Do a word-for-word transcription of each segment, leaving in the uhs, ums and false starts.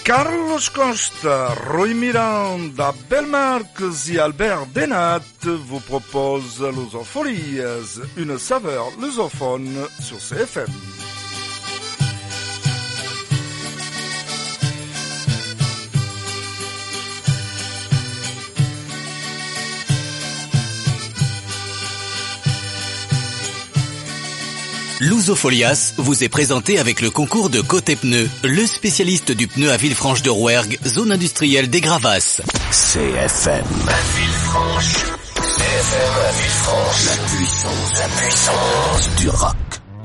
Carlos Costa, Rui Miranda, Belmarx et Albert Denat vous proposent Lusofolies, une saveur lusophone sur C F M. Lusofolias vous est présenté avec le concours de Côté Pneus, le spécialiste du pneu à Villefranche de Rouergue, zone industrielle des Gravasses. C F M à Villefranche. C F M à Villefranche. La puissance, la puissance du rock.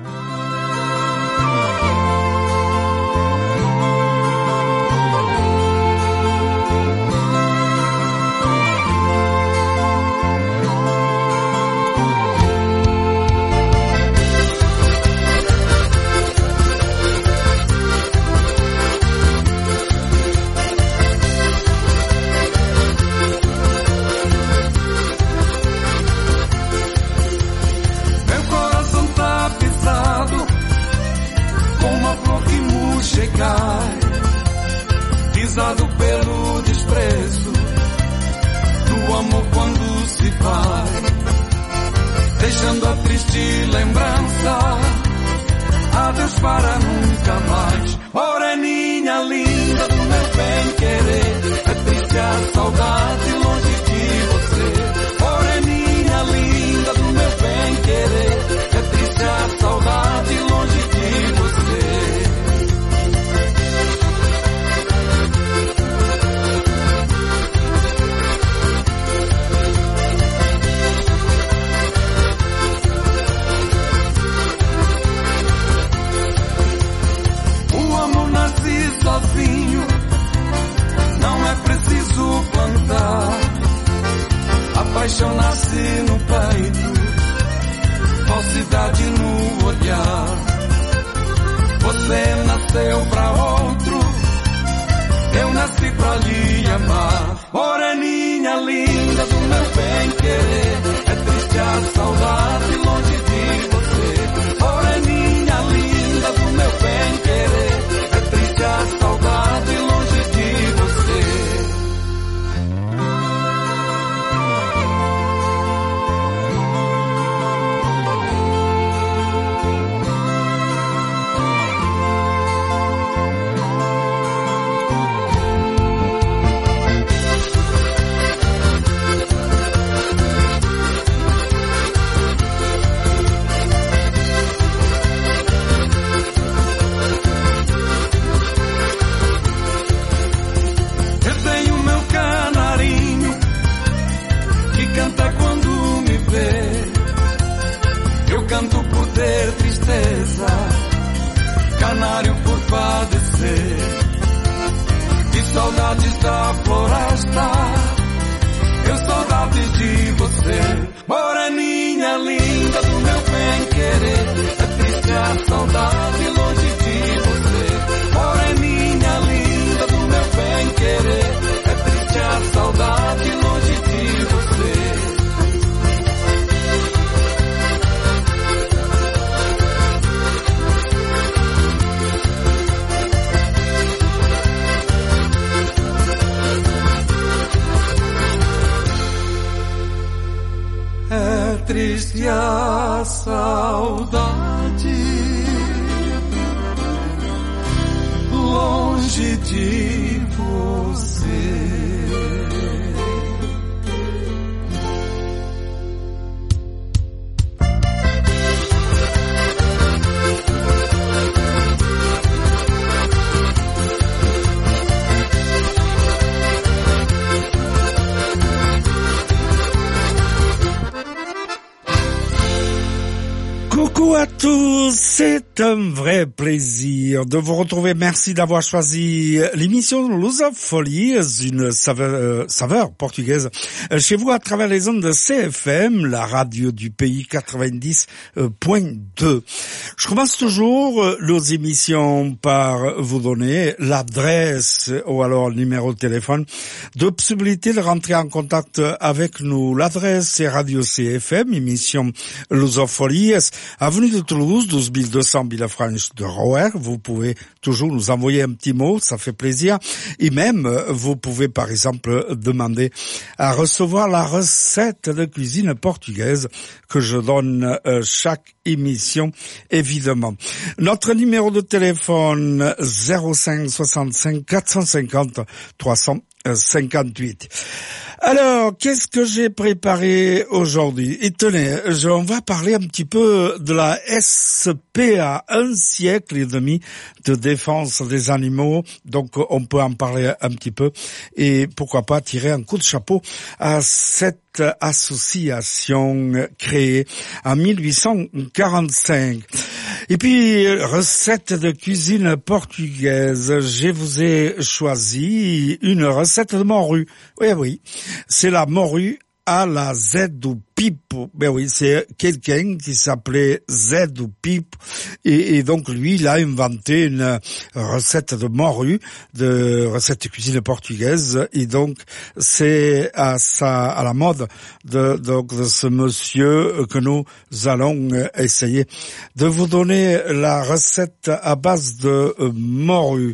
Pisado pelo desprezo do amor quando se vai, deixando a triste lembrança, adeus para nunca mais. Moreninha linda do meu bem querer, é triste a saudade longe de você. Moreninha linda do meu bem querer, é triste a saudade longe de você. Sozinho, não é preciso plantar. A paixão nasce no peito, falsidade no olhar. Você nasceu pra outro, eu nasci pra lhe amar. Moreninha linda do meu bem querer, é triste a saudade longe de você. Moreninha linda do meu bem querer, a saudade longe de você. Canto por ter tristeza, canário por padecer, e saudades da floresta, eu saudades de você. Moreninha linda do meu bem querer, é triste a saudade longe de você. Moreninha linda do meu bem querer, é triste a saudade longe de você. Triste a saudade longe de você. Coucou à tous, c'est un vrai plaisir de vous retrouver. Merci d'avoir choisi l'émission Lusofolies, une saveur, euh, saveur portugaise, chez vous à travers les ondes de C F M, la radio du pays quatre-vingt-dix point deux. Je commence toujours nos émissions par vous donner l'adresse ou alors le numéro de téléphone de possibilité de rentrer en contact avec nous. L'adresse c'est Radio C F M, émission Lusofolies, avenue de Toulouse, douze mille deux cents Villefranche de Rouergue. Vous pouvez toujours nous envoyer un petit mot, ça fait plaisir. Et même, vous pouvez par exemple demander à recevoir la recette de cuisine portugaise que je donne euh, chaque émission, évidemment. Notre numéro de téléphone zéro cinq soixante-cinq quatre cent cinquante trois cent cinquante-huit. Alors, qu'est-ce que j'ai préparé aujourd'hui? Et tenez, je, on va parler un petit peu de la S P A, un siècle et demi de défense des animaux. Donc, on peut en parler un petit peu. Et pourquoi pas tirer un coup de chapeau à cette association créée en mille huit cent quarante-cinq. Et puis, recette de cuisine portugaise. Je vous ai choisi une recette de morue. Oui, oui. C'est la morue à la Z ou Pipe. Ben oui, c'est quelqu'un qui s'appelait Z ou Pipe. Et, et donc, lui, il a inventé une recette de morue, de recette de cuisine portugaise. Et donc, c'est à sa, à la mode de, donc, de ce monsieur que nous allons essayer de vous donner la recette à base de morue.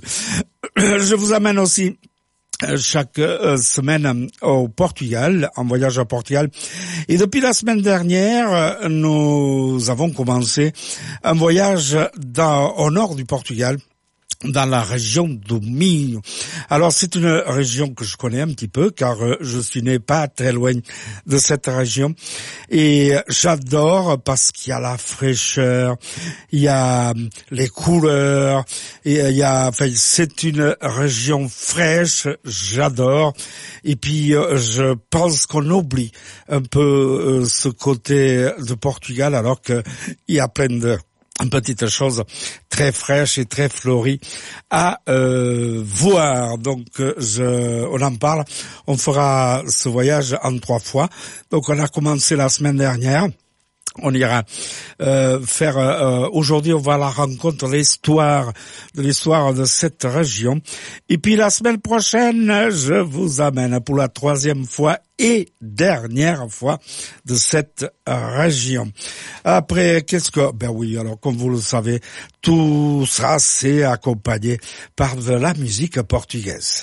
Je vous amène aussi chaque euh, semaine au Portugal, en voyage au Portugal. Et depuis la semaine dernière, nous avons commencé un voyage dans, au nord du Portugal, dans la région do Minho. Alors c'est une région que je connais un petit peu car je suis né pas très loin de cette région et j'adore parce qu'il y a la fraîcheur, il y a les couleurs et il y a, enfin c'est une région fraîche, j'adore. Et puis je pense qu'on oublie un peu ce côté de Portugal alors que il y a plein de une petite chose très fraîche et très fleurie à euh, voir. Donc, je, on en parle. On fera ce voyage en trois fois. Donc, on a commencé la semaine dernière. On ira euh, faire euh, aujourd'hui on va à la rencontre de l'histoire de l'histoire de cette région. Et puis la semaine prochaine, je vous amène pour la troisième fois et dernière fois de cette région. Après, qu'est-ce que... Ben oui, alors comme vous le savez, tout ça c'est accompagné par de la musique portugaise.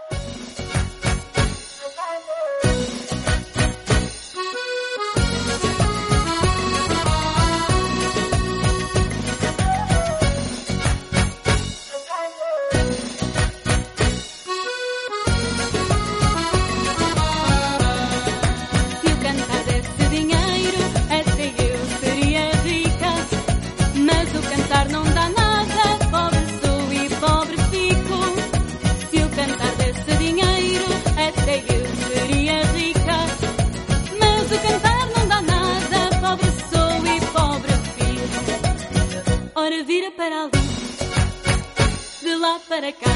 Para cá,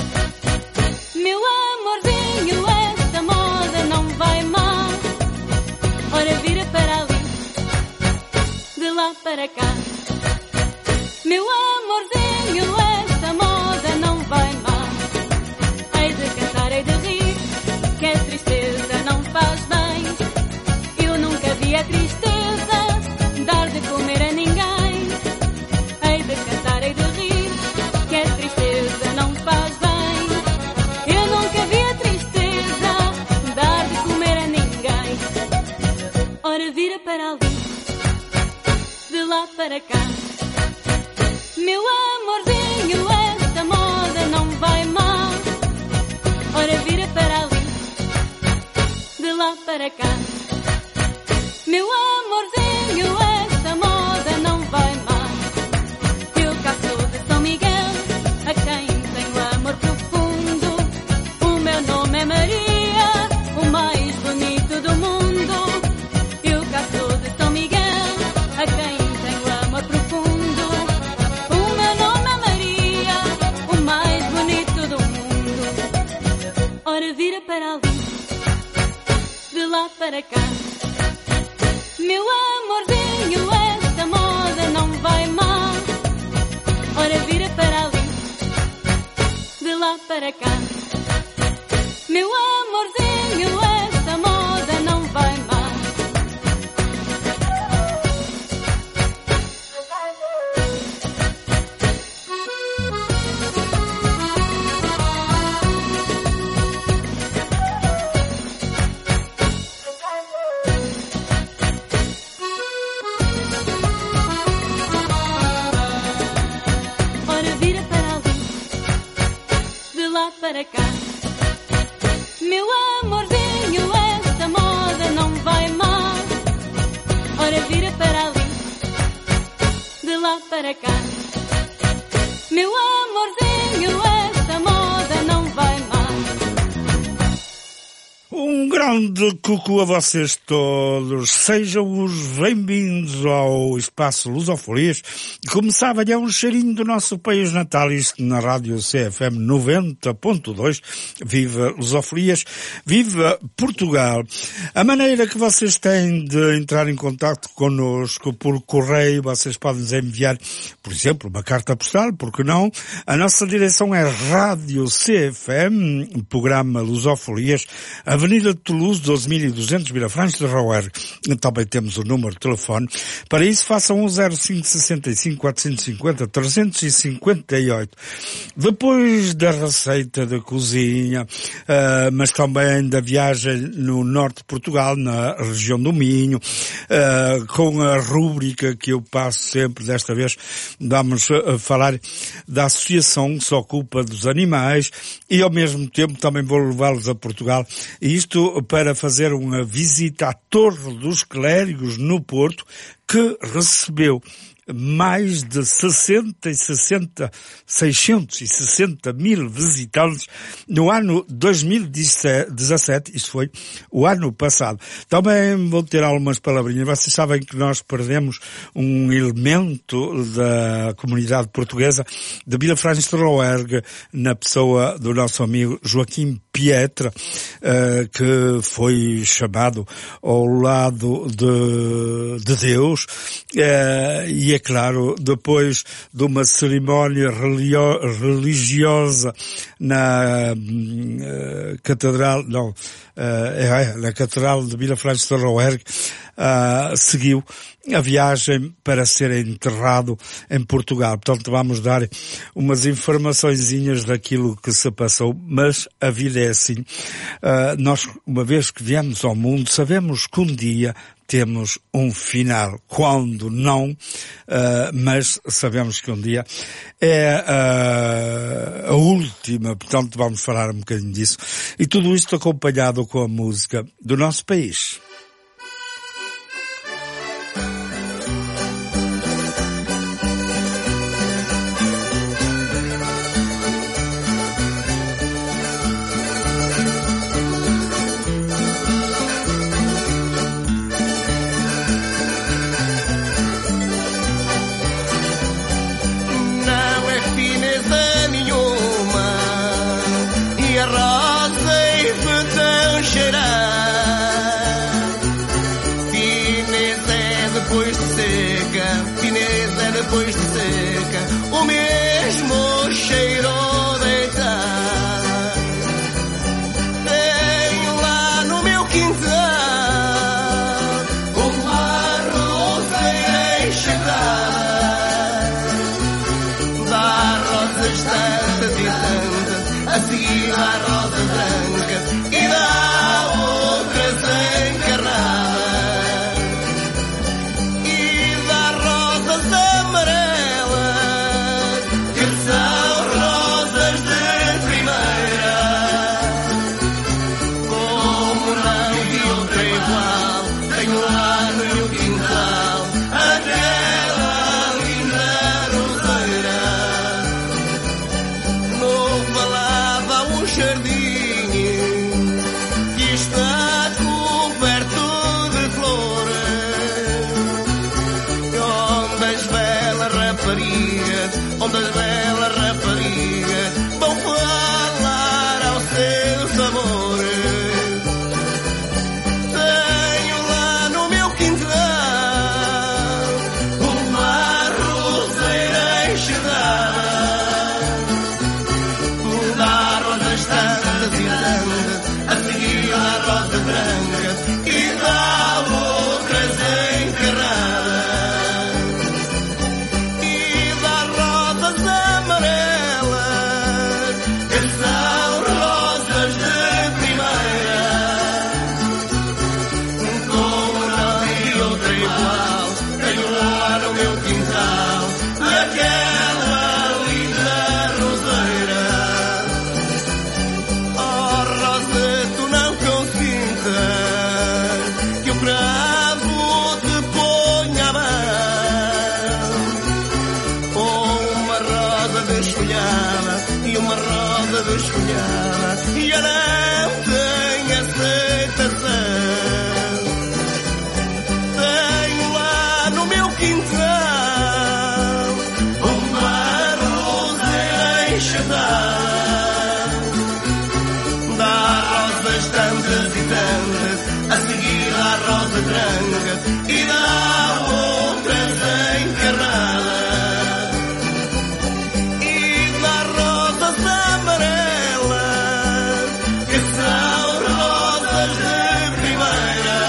meu amorzinho, esta moda não vai mal. Ora vira para ali, de lá para cá. Meu amorzinho, esta moda não vai mal. Hei de cantar, hei de rir, que a tristeza não faz bem. Eu nunca vi a tristeza dar de comer a ninguém. Hei de cantar, hei de rir, que a tristeza não faz bem. Eu nunca vi a tristeza dar de comer a ninguém. Ora vira para ali, de lá para cá. Meu amorzinho, esta moda não vai mal. Ora vira para ali, de lá para cá. Meu amorzinho, esta moda não vai mal. Eu cá sou de São Miguel, a quem tenho amor profundo. O meu nome é Maria, o mais bonito do mundo. Eu cá sou de São Miguel, a quem tenho amor profundo. O meu nome é Maria, o mais bonito do mundo. Ora vira para ali, de lá para cá. Meu amorzinho, esta moda não vai mal. Ora vira para ali, de lá para cá. Meu amorzinho, esta moda não vai mal. lá para cá. Meu amorzinho, esta moda não vai mal. Ora vira para ali, de lá para cá. Meu amorzinho, esta moda não vai mal. Um grande cucu a vocês todos. Sejam os bem-vindos ao Espaço Lusofolias. Começava já um cheirinho do nosso país natal, isto na Rádio C F M noventa ponto dois. Viva Lusofolias, viva Portugal. A maneira que vocês têm de entrar em contato connosco por correio, vocês podem nos enviar, por exemplo, uma carta postal, porque não? A nossa direção é Rádio C F M, programa Lusofolias, Avenida de Toulouse, doze mil e duzentos, Vilafranche de Rouergue. Também temos o número de telefone. Para isso, façam um zero cinco sessenta e cinco, quatrocentos e cinquenta, trezentos e cinquenta e oito. Depois da receita da cozinha, uh, mas também da viagem no norte de Portugal, na região do Minho, uh, com a rúbrica que eu passo sempre, desta vez vamos uh, falar da associação que se ocupa dos animais e ao mesmo tempo também vou levá-los a Portugal. E isto para fazer uma visita à Torre dos Clérigos no Porto, que recebeu mais de sessenta e sessenta, seiscentos e sessenta mil visitantes no ano dois mil e dezassete, isto foi o ano passado. Também vou ter algumas palavrinhas. Vocês sabem que nós perdemos um elemento da comunidade portuguesa de Vilafranche de Rouergue, na pessoa do nosso amigo Joaquim Pietra, uh, que foi chamado ao lado de, de Deus, uh, e é claro, depois de uma cerimónia religiosa na uh, catedral, não, uh, é, na catedral de Vilafranche de Rouergue, uh, seguiu a viagem para ser enterrado em Portugal. Portanto, vamos dar umas informaçõezinhas daquilo que se passou, mas a vida é assim. Uh, nós, uma vez que viemos ao mundo, sabemos que um dia temos um final. Quando não, uh, mas sabemos que um dia é uh, a última. Portanto, vamos falar um bocadinho disso. E tudo isto acompanhado com a música do nosso país. Depois de seca, o mesmo cheiro deitar. Tenho lá no meu quintal uma roseira enxertada. Dá rosas tantas e tantas, a seguir dá rosa branca e dá outras encarnadas. Onde as belas raparigas vão falar aos seus amores. Tenho lá no meu quintal uma roseira enxergada, dá rosas tantas já não tem aceitação. Tenho lá no meu quintal uma rosa enxadada. Dá rosas tantas e tantas, a seguir à rosa branca e dá outras encarnadas. E dá rosas amarelas, que são rosas de primeira.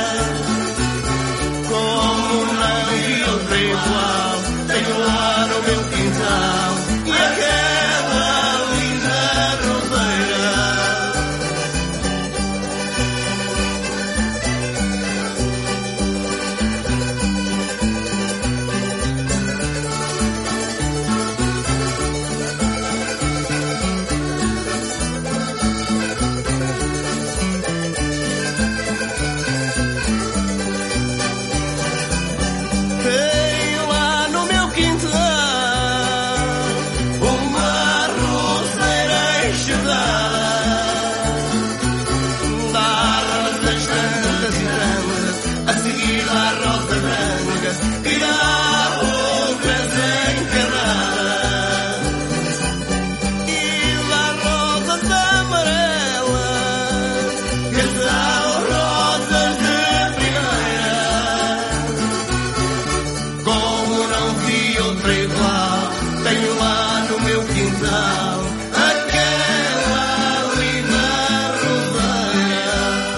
Como não vi outra igual, tenho lá no meu quintal e aquela linda roseira. Tenho lá no meu quintal uma roseira enxadada. Dá rosas tantas e tantas, a seguir à rosa branca e dá outras encarnadas. E dá rosas amarelas, que são rosas de primeira. Como não vi outra igual, tenho lá no meu quintal aquela linda roseira.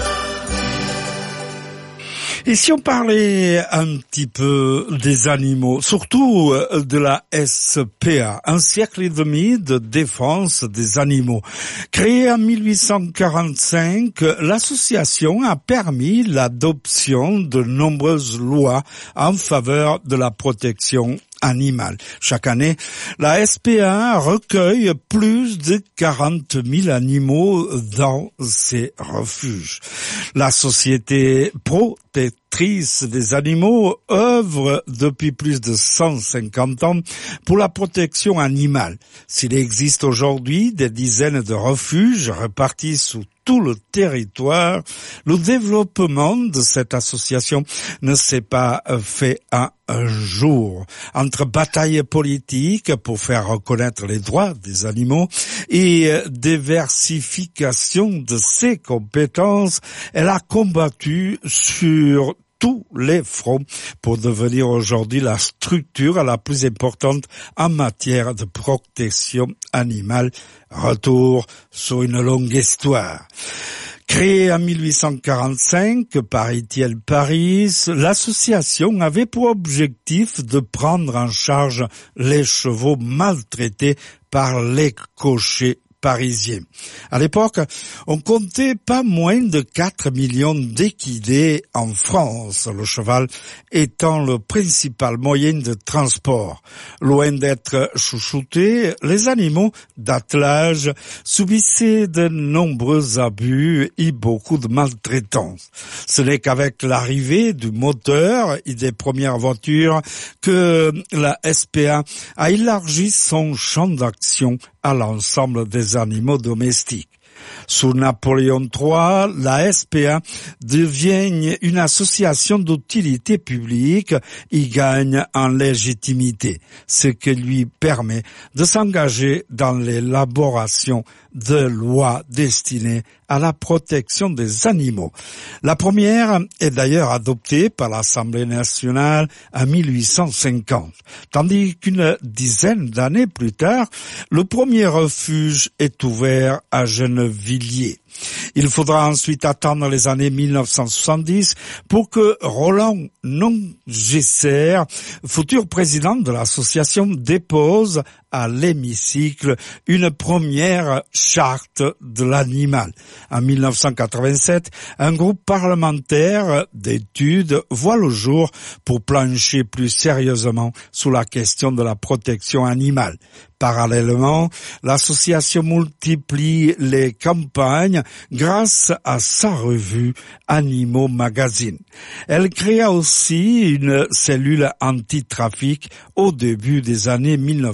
Et si on parlait un petit peu des animaux, surtout euh, de la S P A, un siècle et demi de défense des animaux. Créée en mille huit cent quarante-cinq, l'association a permis l'adoption de nombreuses lois en faveur de la protection animale. Chaque année, la S P A recueille plus de quarante mille animaux dans ses refuges. La société protectrice des animaux œuvre depuis plus de cent cinquante ans pour la protection animale. S'il existe aujourd'hui des dizaines de refuges répartis sous tout le territoire, le développement de cette association ne s'est pas fait en un jour. Entre batailles politiques pour faire reconnaître les droits des animaux et diversification de ses compétences, elle a combattu sur tous les fronts pour devenir aujourd'hui la structure la plus importante en matière de protection animale. Retour sur une longue histoire. Créée en mille huit cent quarante-cinq par Étienne Paris, l'association avait pour objectif de prendre en charge les chevaux maltraités par les cochers parisiens. À l'époque, on comptait pas moins de quatre millions d'équidés en France, le cheval étant le principal moyen de transport. Loin d'être chouchoutés, les animaux d'attelage subissaient de nombreux abus et beaucoup de maltraitance. Ce n'est qu'avec l'arrivée du moteur et des premières voitures que la S P A a élargi son champ d'action à l'ensemble des animaux domestiques. Sous Napoléon trois, la S P A devient une association d'utilité publique et gagne en légitimité, ce qui lui permet de s'engager dans l'élaboration de lois destinées à la protection des animaux. La première est d'ailleurs adoptée par l'Assemblée nationale en mille huit cent cinquante, tandis qu'une dizaine d'années plus tard, le premier refuge est ouvert à Gennevilliers. Il faudra ensuite attendre les années mille neuf cent soixante-dix pour que Roland Nongesser, futur président de l'association, dépose à l'hémicycle une première charte de l'animal. En mille neuf cent quatre-vingt-sept, un groupe parlementaire d'études voit le jour pour plancher plus sérieusement sur la question de la protection animale. Parallèlement, l'association multiplie les campagnes grâce à sa revue Animaux Magazine. Elle créa aussi une cellule anti-trafic au début des années mille neuf cent quatre-vingt-dix.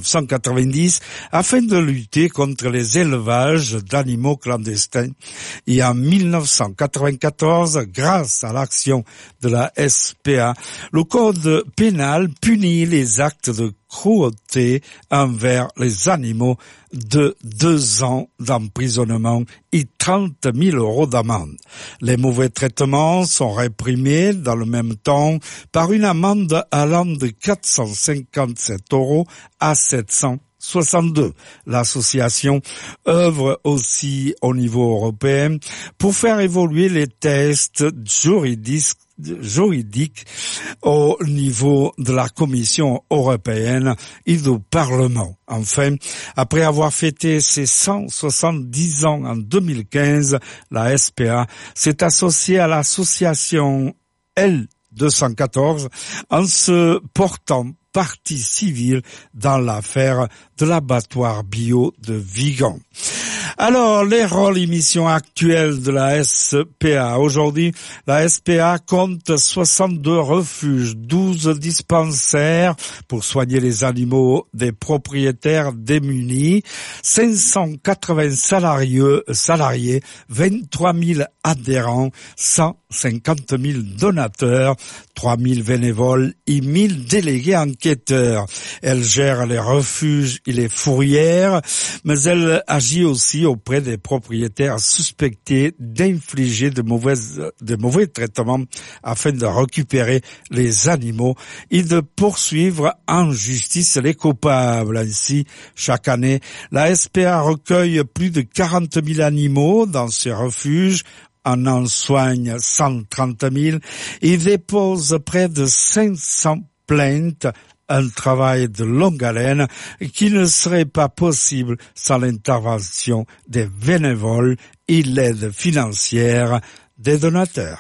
quatre-vingt-dix afin de lutter contre les élevages d'animaux clandestins. Et en mille neuf cent quatre-vingt-quatorze, grâce à l'action de la S P A, le code pénal punit les actes de cruauté envers les animaux de deux ans d'emprisonnement et trente mille euros d'amende. Les mauvais traitements sont réprimés dans le même temps par une amende allant de quatre cent cinquante-sept euros à sept cents soixante-deux. L'association œuvre aussi au niveau européen pour faire évoluer les tests juridiques juridique au niveau de la Commission européenne et du Parlement. Enfin, après avoir fêté ses cent soixante-dix ans en deux mille quinze, la S P A s'est associée à l'association L deux cent quatorze en se portant partie civile dans l'affaire de l'abattoir bio de Vigan. Alors, les rôles et missions actuelles de la S P A. Aujourd'hui, la S P A compte soixante-deux refuges, douze dispensaires pour soigner les animaux des propriétaires démunis, cinq cent quatre-vingts salariés, salariés, vingt-trois mille adhérents, cent cinquante mille donateurs, trois mille bénévoles et mille délégués enquêteurs. Elle gère les refuges et les fourrières, mais elle agit aussi auprès des propriétaires suspectés d'infliger de mauvaises, de mauvais traitements afin de récupérer les animaux et de poursuivre en justice les coupables. Ainsi, chaque année, la S P A recueille plus de quarante mille animaux dans ses refuges, en en soigne cent trente mille et dépose près de cinq cents plaintes, un travail de longue haleine qui ne serait pas possible sans l'intervention des bénévoles et l'aide financière des donateurs.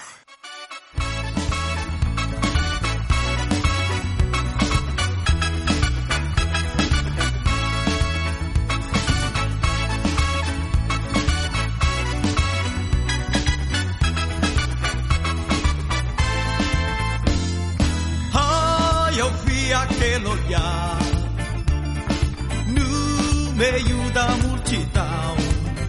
Aquele olhar no meio da multidão.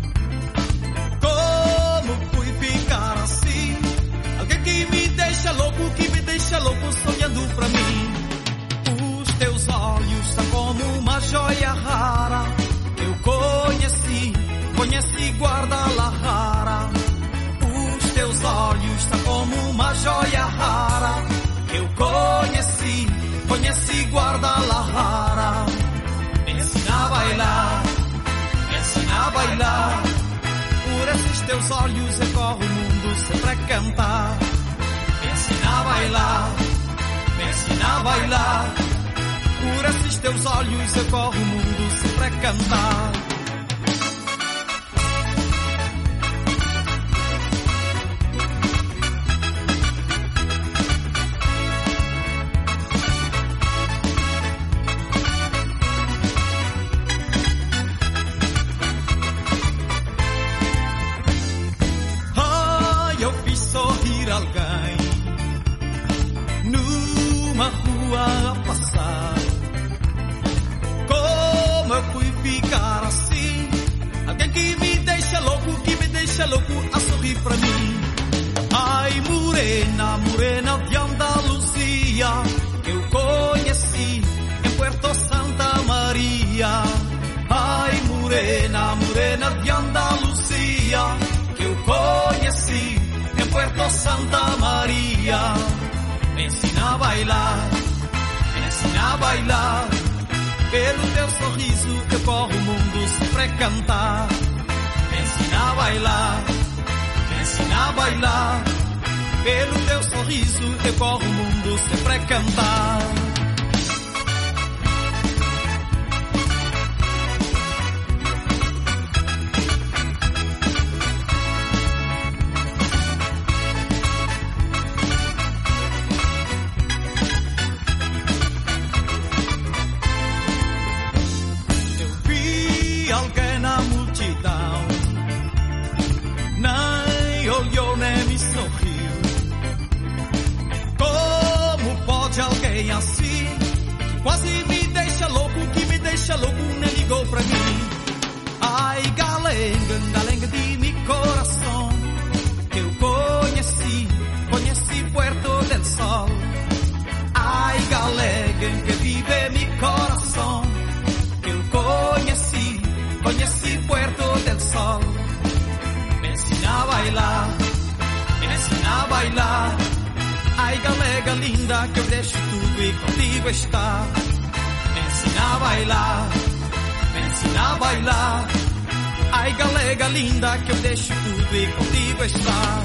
Como fui ficar assim? Alguém que me deixa louco, que me deixa louco sonhando pra mim. Os teus olhos são como uma joia rara. Eu conheci, conheci guarda-la rara. Os teus olhos são como uma joia rara. Eu conheci, conheci guarda-la rara. Me ensina a bailar, me ensina a bailar. Por esses teus olhos eu corro o mundo sempre a cantar. Me ensina a bailar, me ensina a bailar. Por esses teus olhos eu corro o mundo sempre a cantar. Alguém numa rua a passar. Como eu fui ficar assim? Alguém que me deixa louco, que me deixa louco a sorrir pra mim. Ai, morena, morena de Andaluzia, eu conheci em Puerto Santa Maria. Ai, morena, morena de Andaluzia, eu conheci em Puerto Santa Maria. Me ensina a bailar, me ensina a bailar. Pelo teu sorriso eu corro o mundo sempre a cantar. Me ensina a bailar, me ensina a bailar. Pelo teu sorriso eu corro o mundo sempre a cantar. Assim, quase me deixa louco, que me deixa louco ligou pra mim. Ai, galenga, galenga de mi coração, que eu conheci, conheci Puerto del Sol. Ai, galega que vive mi coração, que eu conheci, conheci Puerto del Sol. Me ensina a bailar, me ensina a bailar. Ai, galega linda, que eu deixo tudo e contigo estar. Me ensina a bailar, me ensina a bailar. Ai, galega linda, que eu deixo tudo e contigo estar.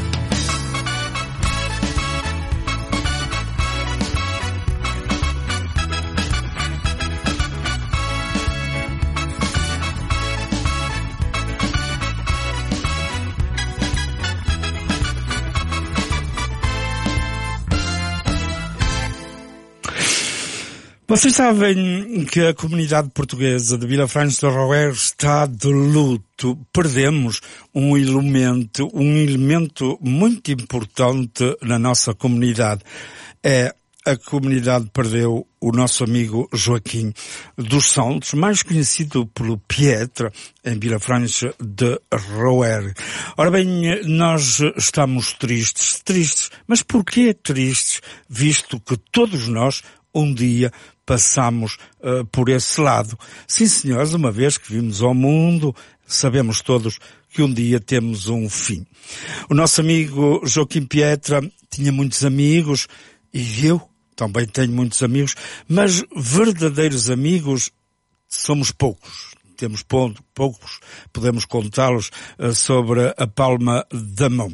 Vocês sabem que a comunidade portuguesa de Vilafranca de Roer está de luto. Perdemos um elemento, um elemento muito importante na nossa comunidade. É, a comunidade perdeu o nosso amigo Joaquim dos Santos, mais conhecido pelo Pietra, em Vilafranca de Roer. Ora bem, nós estamos tristes, tristes, mas porquê tristes, visto que todos nós, um dia, passamos uh, por esse lado. Sim, senhores, uma vez que vimos ao mundo, sabemos todos que um dia temos um fim. O nosso amigo Joaquim Pietra tinha muitos amigos, e eu também tenho muitos amigos, mas verdadeiros amigos somos poucos. Temos poucos, podemos contá-los uh, sobre a palma da mão.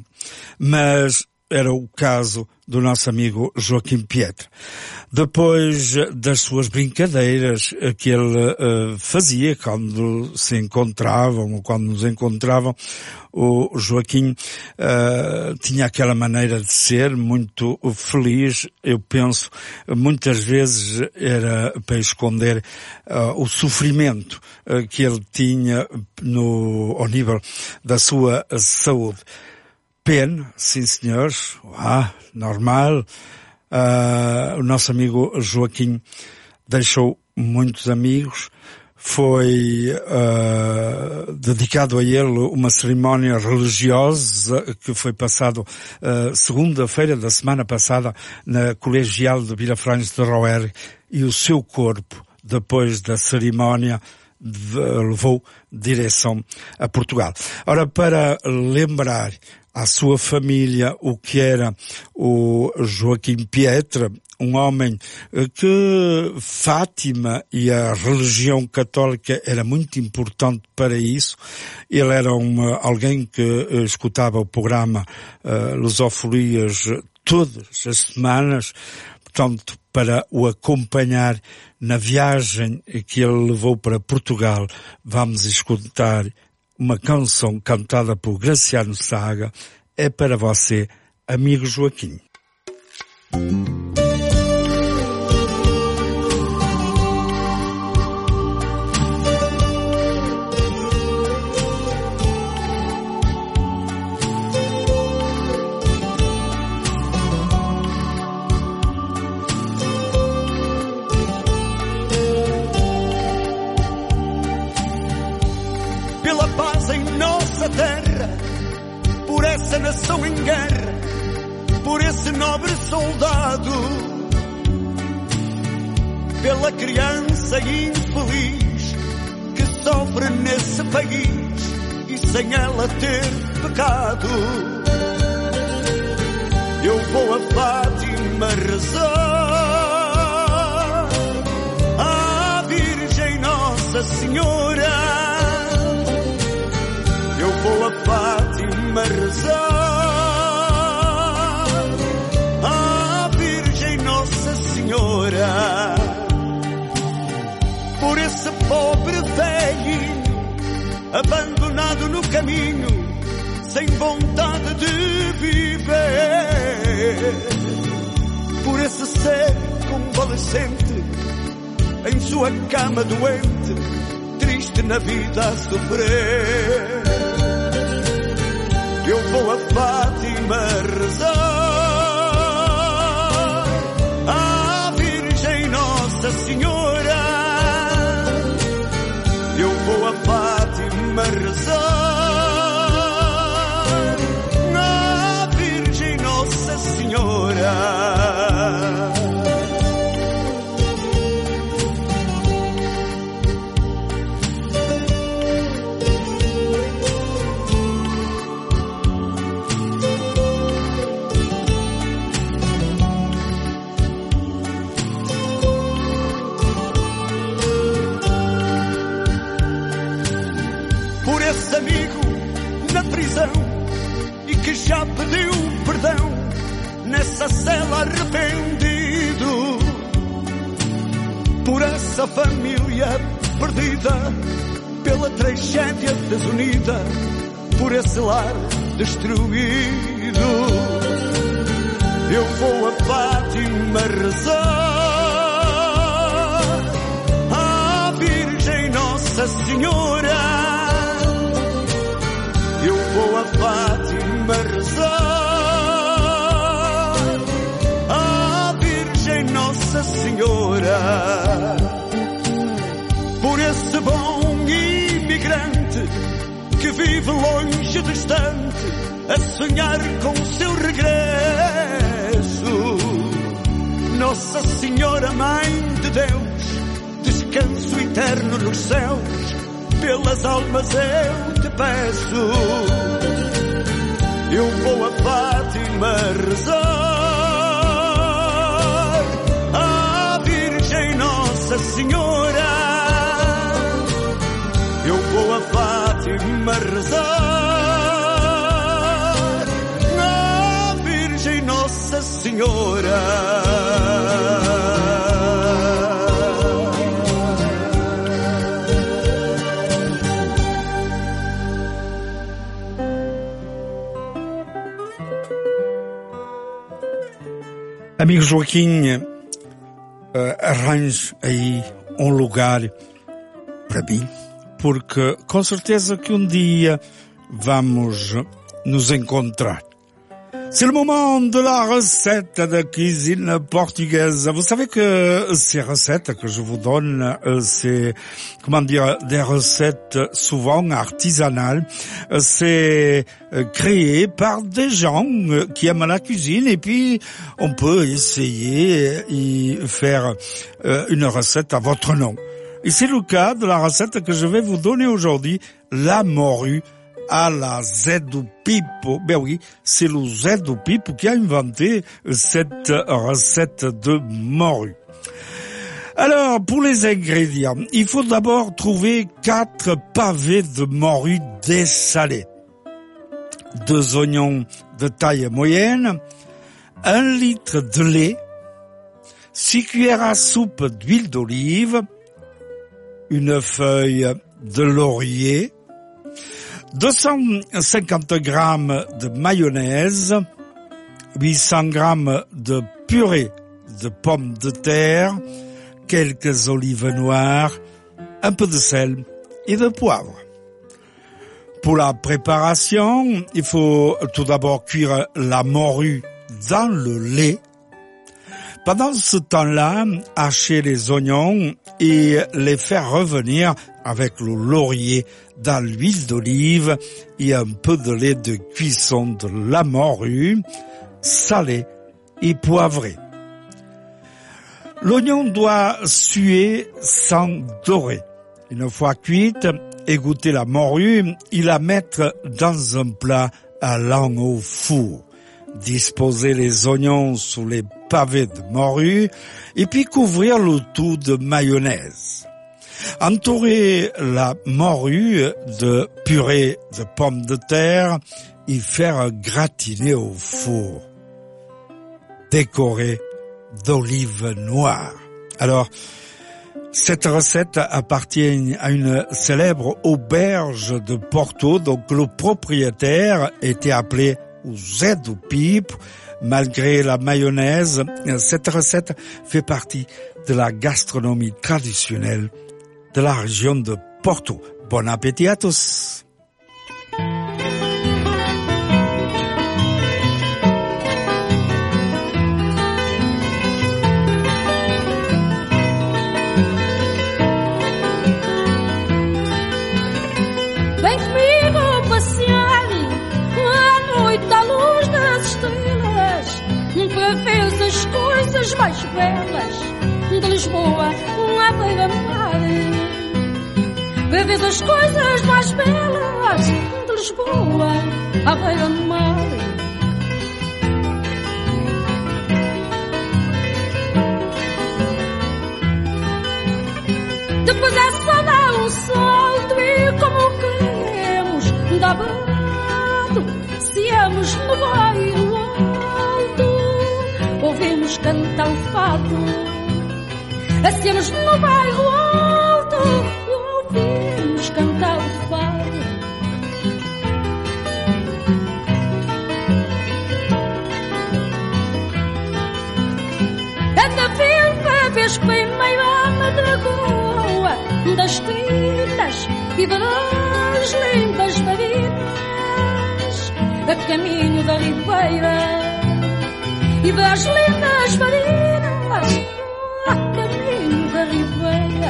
Mas era o caso do nosso amigo Joaquim Pietra. Depois das suas brincadeiras que ele uh, fazia quando se encontravam, ou quando nos encontravam, o Joaquim uh, tinha aquela maneira de ser muito feliz. Eu penso, muitas vezes era para esconder uh, o sofrimento uh, que ele tinha no, ao nível da sua saúde. Pena, sim senhores, ah, normal. Uh, o nosso amigo Joaquim deixou muitos amigos. Foi uh, dedicado a ele uma cerimónia religiosa que foi passado uh, segunda-feira da semana passada na Colegial de Vilafranca de Roer, e o seu corpo, depois da cerimónia, de, levou direção a Portugal. Ora, para lembrar à sua família o que era o Joaquim Pietra, um homem que Fátima e a religião católica era muito importante para isso. Ele era uma, alguém que escutava o programa uh, Lusofolias todas as semanas, portanto, para o acompanhar na viagem que ele levou para Portugal, vamos escutar uma canção cantada por Graciano Saga. É para você, amigo Joaquim. Pela paz em nossa terra, por essa nação em guerra, por esse nobre soldado, pela criança infeliz que sofre nesse país e sem ela ter pecado. Eu vou a Fátima rezar à Virgem Nossa Senhora. Eu vou a Fátima rezar à Virgem Nossa Senhora, por esse pobre velhinho abandonado no caminho, sem vontade de viver, por esse ser convalescente em sua cama doente, triste na vida a sofrer. Eu vou a Fátima rezar à Virgem Nossa Senhora, já pediu perdão nessa cela arrependido por essa família perdida, pela tragédia desunida, por esse lar destruído. Eu vou a Fátima rezar à Virgem Nossa Senhora. Eu vou a Fátima rezar à Virgem Nossa Senhora por esse bom imigrante que vive longe, distante, a sonhar com seu regresso. Nossa Senhora, Mãe de Deus, descanso eterno nos céus, pelas almas eu te peço. Eu vou a Fátima rezar à Virgem Nossa Senhora. Eu vou a Fátima rezar à Virgem Nossa Senhora. Amigo Joaquim, uh, arranje aí um lugar para mim, porque com certeza que um dia vamos nos encontrar. C'est le moment de la recette de cuisine portugaise. Vous savez que ces recettes que je vous donne, c'est, comment dire, des recettes souvent artisanales. C'est créé par des gens qui aiment la cuisine et puis on peut essayer et faire une recette à votre nom. Et c'est le cas de la recette que je vais vous donner aujourd'hui, la morue à la Zé-do Pipo. Ben oui, c'est le Zé-do Pipo qui a inventé cette recette de morue. Alors, pour les ingrédients, il faut d'abord trouver quatre pavés de morue dessalés, deux oignons de taille moyenne, un litre de lait, six cuillères à soupe d'huile d'olive, une feuille de laurier, deux cent cinquante grammes de mayonnaise, huit cents grammes de purée de pommes de terre, quelques olives noires, un peu de sel et de poivre. Pour la préparation, il faut tout d'abord cuire la morue dans le lait. Pendant ce temps-là, hacher les oignons et les faire revenir avec le laurier dans l'huile d'olive et un peu de lait de cuisson de la morue, salé et poivré. L'oignon doit suer sans dorer. Une fois cuite, égoutter la morue et la mettre dans un plat allant au four. Disposer les oignons sous les pavés de morue et puis couvrir le tout de mayonnaise. Entourer la morue de purée de pommes de terre et faire gratiner au four. Décorer d'olives noires. Alors, cette recette appartient à une célèbre auberge de Porto, donc le propriétaire était appelé Zé-do Pipo. Malgré la mayonnaise, cette recette fait partie de la gastronomie traditionnelle de la région de Porto. Bon appétit à tous! Vem comigo passear à noite à luz das estrelas, para ver as coisas mais belas de Lisboa à beira-mar. Para ver as coisas mais belas de Lisboa à beira-mar. Depois é só dar um salto e como queremos dar bem. fado, seamos no bairro alto, ouvimos cantar o fado. Seamos no bairro alto, ouvimos cantar o fado. Anda viva, vez primeiro a madragoa das tritas e das lindas marinas, a caminho da ribeira e das lindas marinas, a caminho da ribeira.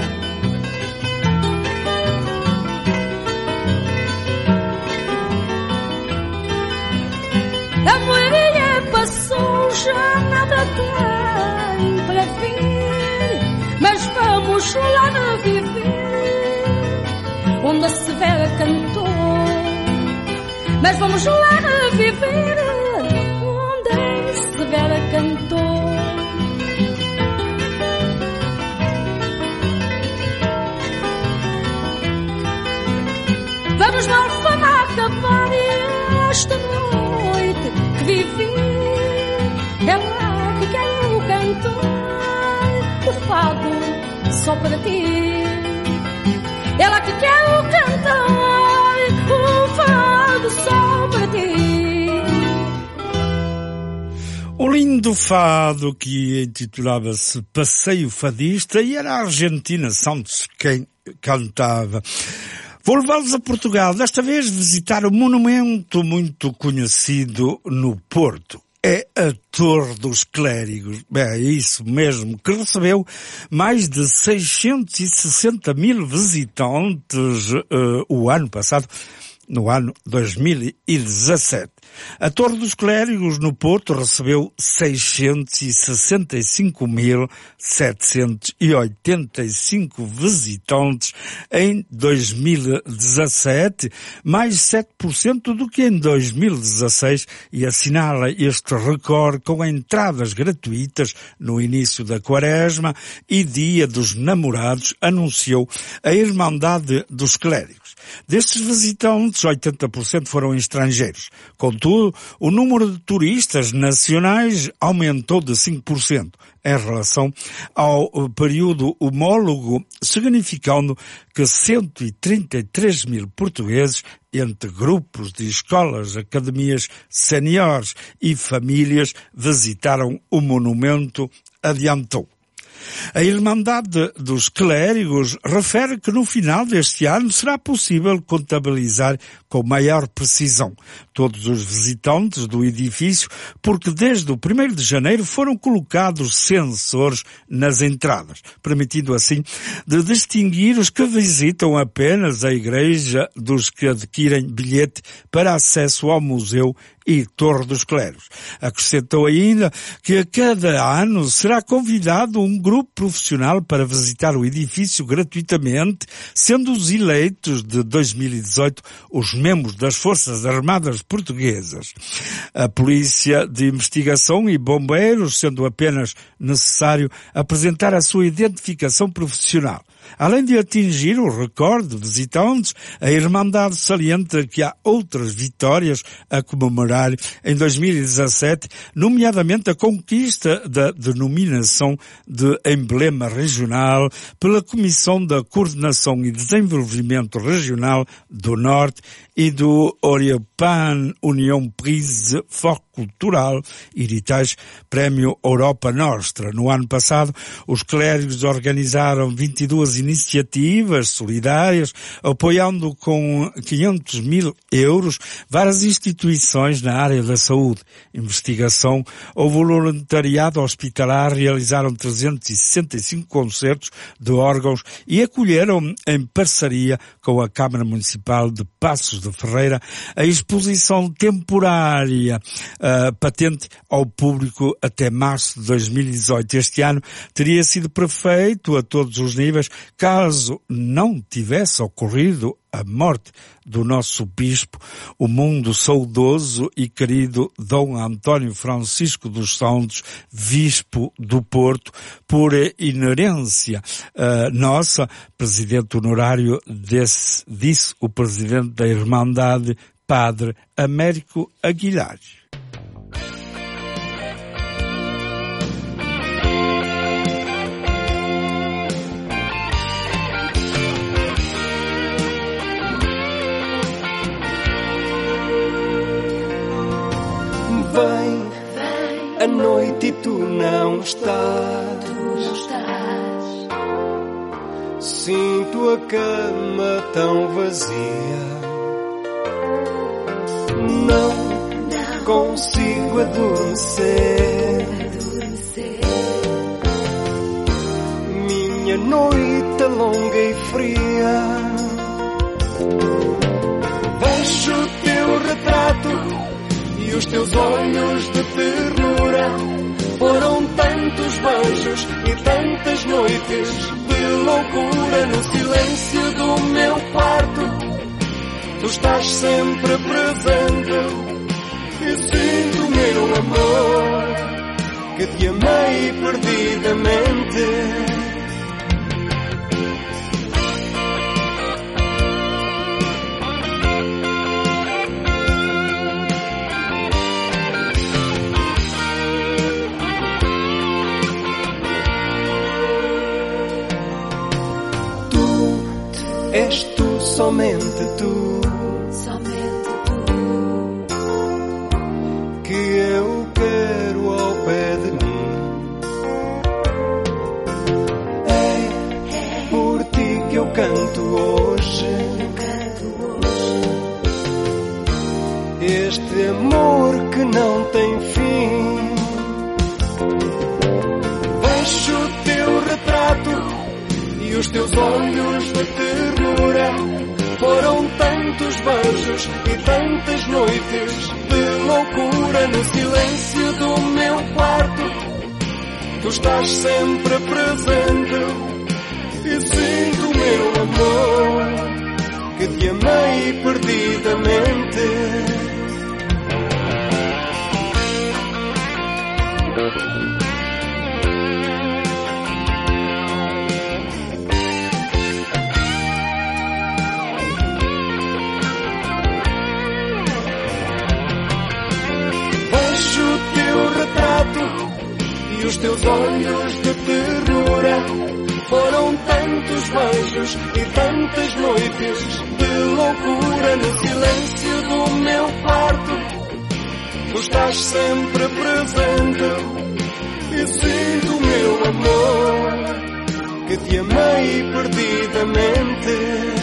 A moreirinha passou, já nada tem para vir, mas vamos lá na viver onde a Severa cantou. Mas vamos lá na viver onde a Severa cantou. Vamos na Alfama acabar esta noite que vivi. É lá que quero cantar o fado só para ti. É lá que quero cantar o fado só para ti. O lindo fado que intitulava-se Passeio Fadista e era a Argentina Santos quem cantava. Vou levá-los a Portugal, desta vez visitar um monumento muito conhecido no Porto. É a Torre dos Clérigos. Bem, é isso mesmo, que recebeu mais de seiscentos e sessenta mil visitantes uh, o ano passado, no ano dois mil e dezassete. A Torre dos Clérigos no Porto recebeu seiscentos e sessenta e cinco mil setecentos e oitenta e cinco visitantes em dois mil e dezassete, mais sete por cento do que em dois mil e dezasseis, e assinala este recorde com entradas gratuitas no início da Quaresma e Dia dos Namorados, anunciou a Irmandade dos Clérigos. Destes visitantes, oitenta por cento foram estrangeiros. Contudo, o número de turistas nacionais aumentou de cinco por cento em relação ao período homólogo, significando que cento e trinta e três mil portugueses, entre grupos de escolas, academias seniores e famílias, visitaram o monumento, adiantou. A Irmandade dos Clérigos refere que no final deste ano será possível contabilizar com maior precisão todos os visitantes do edifício, porque desde o primeiro de janeiro foram colocados sensores nas entradas, permitindo assim de distinguir os que visitam apenas a igreja dos que adquirem bilhete para acesso ao museu e Torre dos Clérigos. Acrescentou ainda que a cada ano será convidado um grupo profissional para visitar o edifício gratuitamente, sendo os eleitos de dois mil e dezoito os membros das Forças Armadas Portuguesas. A Polícia de Investigação e Bombeiros, sendo apenas necessário apresentar a sua identificação profissional. Além de atingir o recorde de visitantes, a Irmandade salienta que há outras vitórias a comemorar em dois mil e dezassete, nomeadamente a conquista da denominação de emblema regional pela Comissão da Coordenação e Desenvolvimento Regional do Norte e do European Union Prize for Cultural Heritage Prémio Europa Nostra. No ano passado, os clérigos organizaram vinte e duas iniciativas solidárias, apoiando com quinhentos mil euros várias instituições na área da saúde, investigação ou voluntariado hospitalar, realizaram trezentos e sessenta e cinco concertos de órgãos e acolheram, em parceria com a Câmara Municipal de Passos de Ferreira, a exposição temporária uh, patente ao público até março de dois mil e dezoito. Este ano teria sido perfeito a todos os níveis caso não tivesse ocorrido a morte do nosso bispo, o mundo saudoso e querido Dom António Francisco dos Santos, bispo do Porto, por inerência uh, nossa, presidente honorário desse, disse o presidente da Irmandade, Padre Américo Aguilar. Vem, a noite e tu não estás. Tu não estás. Sinto a cama tão vazia. Não, não consigo adormecer. Adormecer. Minha noite longa e fria. Vejo o teu retrato e os teus olhos de ternura. Foram tantos beijos e tantas noites de loucura. No silêncio do meu quarto tu estás sempre presente. E sinto, meu amor, que te amei perdidamente. És tu, somente tu, somente tu, que eu quero ao pé de mim. É por ti que eu canto hoje, eu canto hoje. Este amor que não tem fim. Vejo o teu retrato e os teus olhos de ternura. Foram tantos beijos e tantas noites de loucura. No silêncio do meu quarto tu estás sempre presente. E sinto, meu amor, que te amei perdidamente. E os teus olhos de ternura. Foram tantos beijos e tantas noites de loucura. No silêncio do meu quarto tu estás sempre presente. E sinto, meu amor, que te amei perdidamente.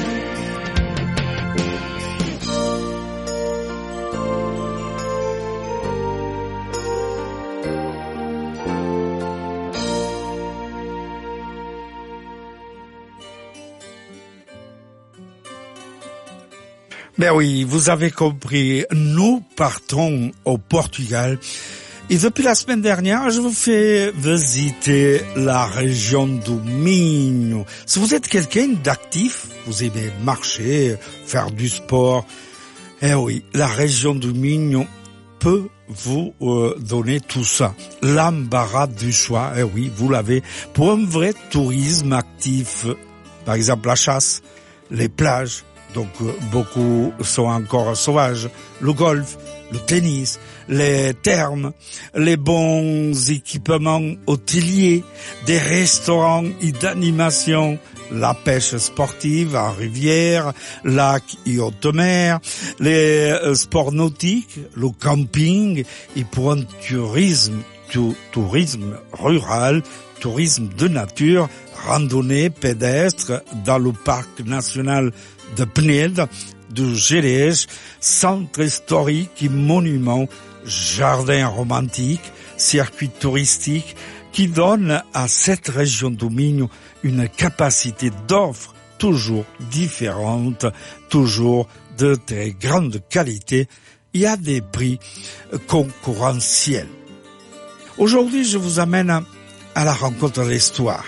Ben oui, vous avez compris, nous partons au Portugal et depuis la semaine dernière, je vous fais visiter la région du Minho. Si vous êtes quelqu'un d'actif, vous aimez marcher, faire du sport, eh oui, la région du Minho peut vous euh, donner tout ça. L'embarras du choix, eh oui, vous l'avez, pour un vrai tourisme actif, par exemple la chasse, les plages. Donc beaucoup sont encore sauvages. Le golf, le tennis, les thermes, les bons équipements hôteliers, des restaurants et d'animation, la pêche sportive en rivière, lac et haute mer, les sports nautiques, le camping et pour un tourisme, tout, tourisme rural, tourisme de nature, randonnée pédestre dans le parc national de Peneda, du Gerês, centre historique et monument, jardin romantique, circuit touristique, qui donne à cette région du Minho une capacité d'offres toujours différente, toujours de très grande qualité et à des prix concurrentiels. Aujourd'hui, je vous amène à la rencontre de l'histoire.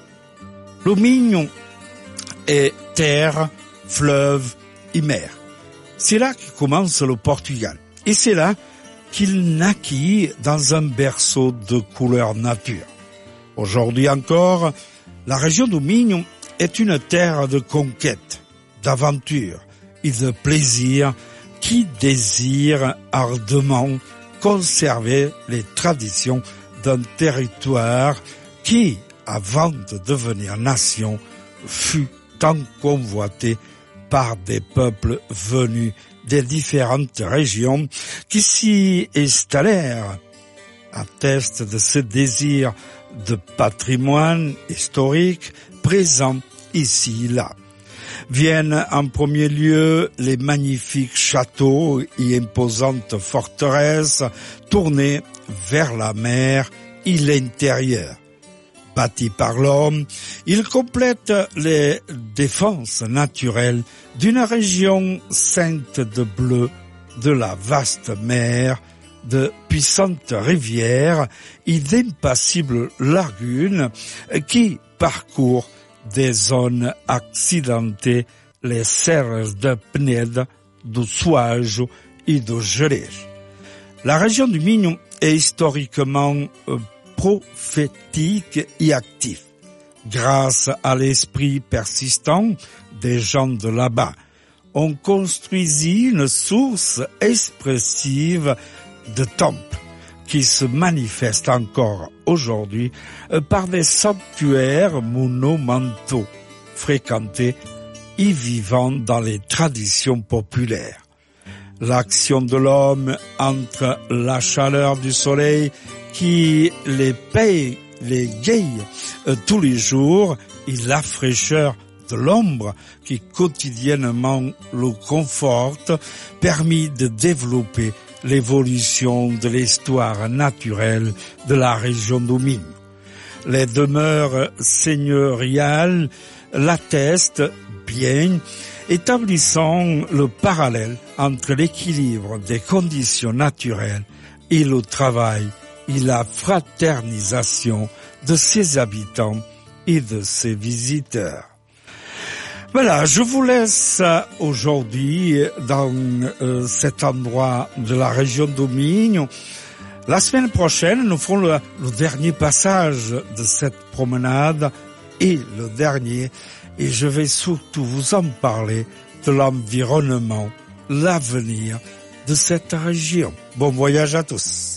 Le Minho est terre, fleuve et mer. C'est là que commence le Portugal. Et c'est là qu'il naquit dans un berceau de couleur nature. Aujourd'hui encore, la région du Minho est une terre de conquête, d'aventure et de plaisir qui désire ardemment conserver les traditions d'un territoire qui, avant de devenir nation, fut tant convoité par des peuples venus des différentes régions qui s'y installèrent, atteste de ce désir de patrimoine historique présent ici et là. Viennent en premier lieu les magnifiques châteaux et imposantes forteresses tournées vers la mer et l'intérieur. Bâtis par l'homme, ils complètent les défenses naturelles d'une région ceinte de bleu, de la vaste mer, de puissantes rivières et d'impassibles lagunes qui parcourent des zones accidentées, les serres de Peneda, do Suajo et do Jerez. La région du Minho est historiquement euh, prophétique et active. Grâce à l'esprit persistant des gens de là-bas, on construisit une source expressive de temples qui se manifestent encore aujourd'hui par des sanctuaires monumentaux fréquentés et vivant dans les traditions populaires. L'action de l'homme entre la chaleur du soleil qui les paye, les gaye euh, tous les jours et la fraîcheur de l'ombre qui quotidiennement le conforte permis de développer l'évolution de l'histoire naturelle de la région du Minho. Les demeures seigneuriales l'attestent bien, établissant le parallèle entre l'équilibre des conditions naturelles et le travail et la fraternisation de ses habitants et de ses visiteurs. Voilà, je vous laisse aujourd'hui dans euh, cet endroit de la région du Minho. La semaine prochaine, nous ferons le, le dernier passage de cette promenade et le dernier, et je vais surtout vous en parler de l'environnement, l'avenir de cette région. Bon voyage à tous.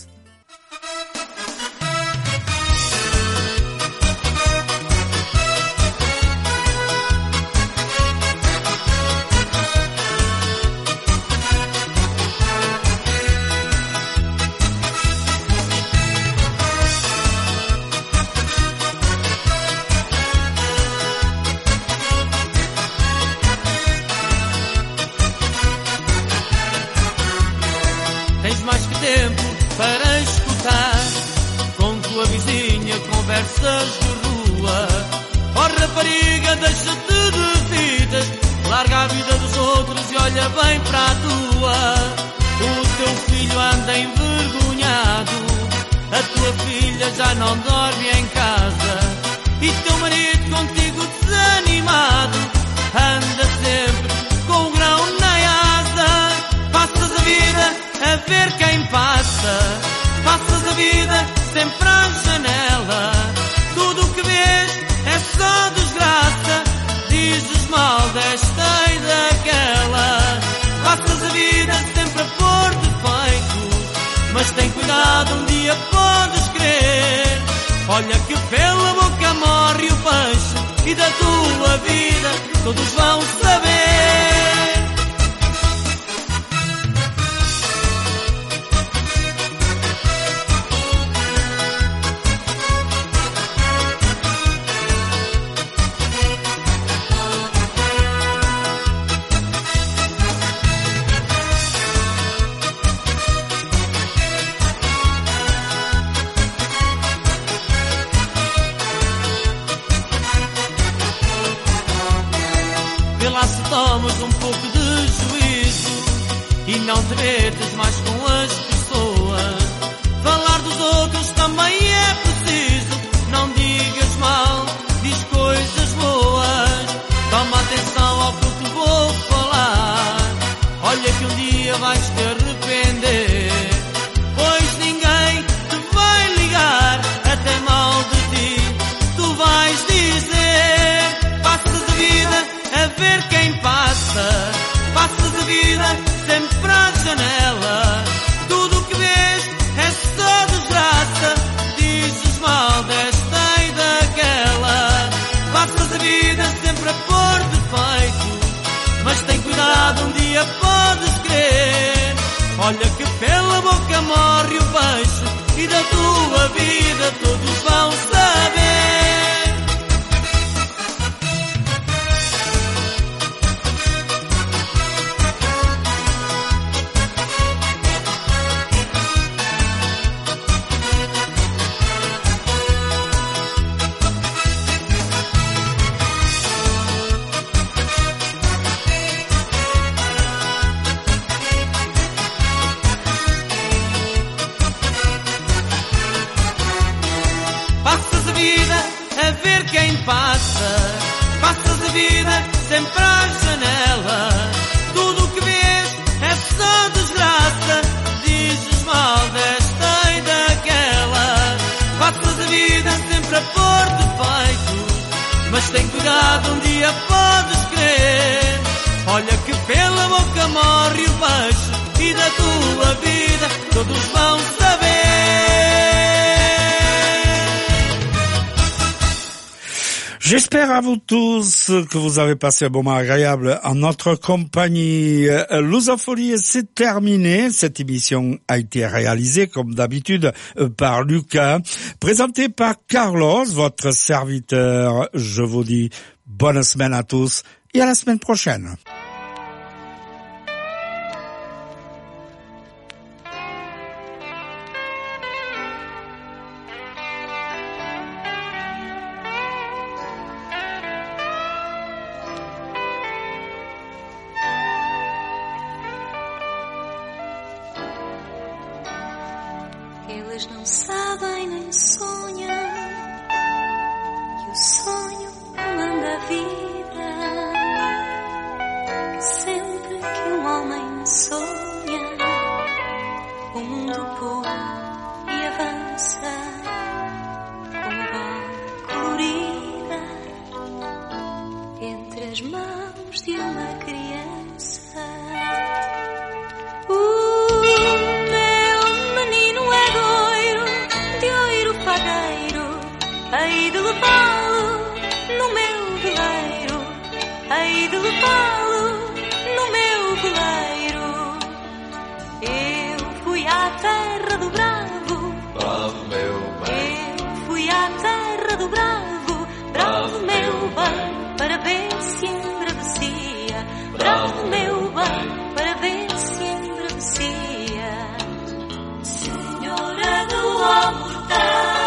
Olha que pela boca morre o peixe, e da tua vida todos vão saber. Tomas um pouco de juízo e não te metas mais com as pessoas. Falar dos outros também é preciso. Não digas mal, diz coisas boas. Toma atenção ao que eu te vou falar. Olha que um dia vais te arrepender, pois ninguém te vai ligar até mal de ti. Tu vais dizer, passas a vida a ver quem passa, passas a vida sempre a Olha que pela boca morre o peixe e da tua vida todos vão saber. A ver quem passa, passas a vida sempre à janela. Tudo o que vês é só desgraça, dizes mal desta e daquela. Passas a vida sempre a pôr defeitos, mas tem cuidado, um dia podes crer. Olha que pela boca morre o peixe e da tua vida todos vão saber. J'espère à vous tous que vous avez passé un moment agréable en notre compagnie. Lusofolie, c'est terminé. Cette émission a été réalisée, comme d'habitude, par Lucas, présentée par Carlos, votre serviteur. Je vous dis bonne semaine à tous et à la semaine prochaine. Eles não sabem nem sonham que o sonho manda a vida. Sempre que um homem sonha, o mundo pula e avança como bola colorida entre as mãos de uma criança. Uh, Hei de levá-lo no meu veleiro, hei de levá-lo no meu veleiro. Eu fui à terra do bravo, bravo meu bem. Eu fui à terra do bravo, bravo meu bem, para ver se embravecia, bravo meu bem, para ver se embravecia. Senhora do Almortão,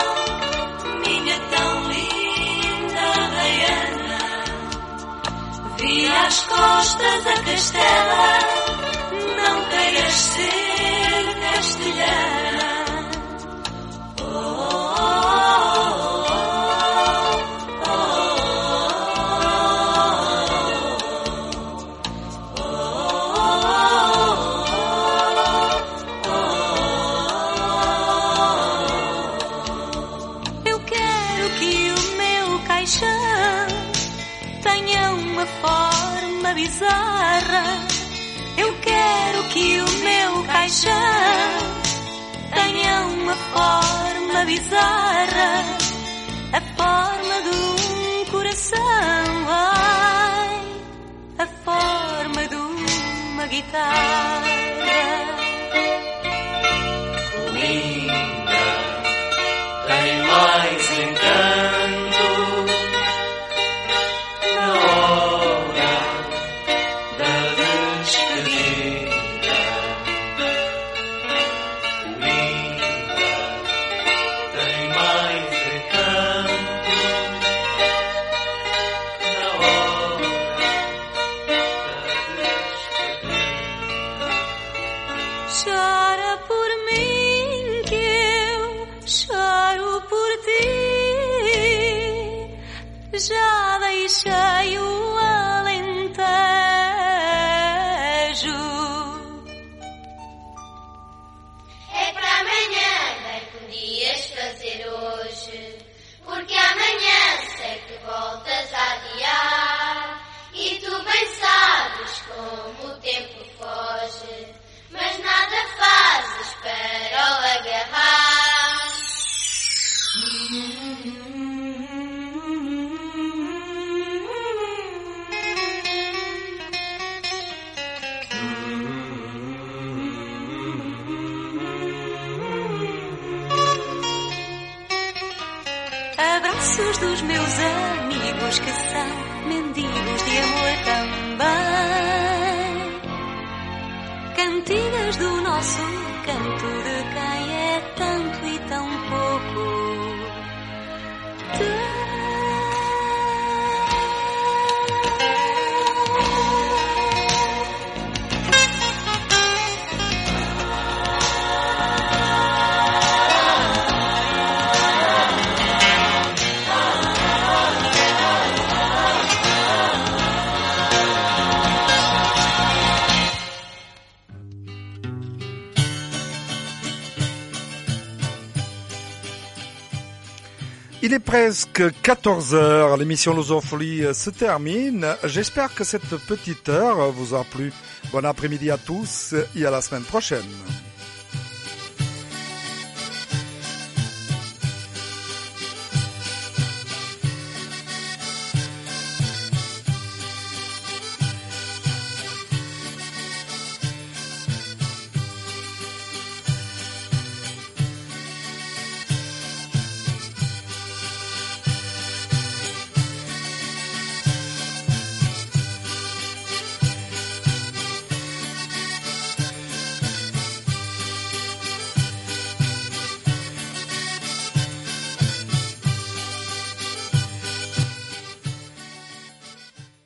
vi às costas da Castela, não queiras ser castelhana. Oh, oh, oh, oh, oh. Eu quero que o meu caixão tenha uma forma bizarra. Eu quero que o meu caixão tenha uma forma bizarra, a forma de um coração, ai, a forma de uma guitarra. Linda, tem mais encanto já deixei o Alentejo. É para amanhã, bem podias fazer hoje, porque amanhã sei que voltas a adiar, e tu bem sabes como o tempo foge, mas nada fazes para o agarrar. cantos dos meus amigos que são mendigos de amor também. Cantigas do nosso canto de quem é tanto e tão pouco. Il est presque quatorze heures, l'émission Lusofolie se termine. J'espère que cette petite heure vous a plu. Bon après-midi à tous et à la semaine prochaine.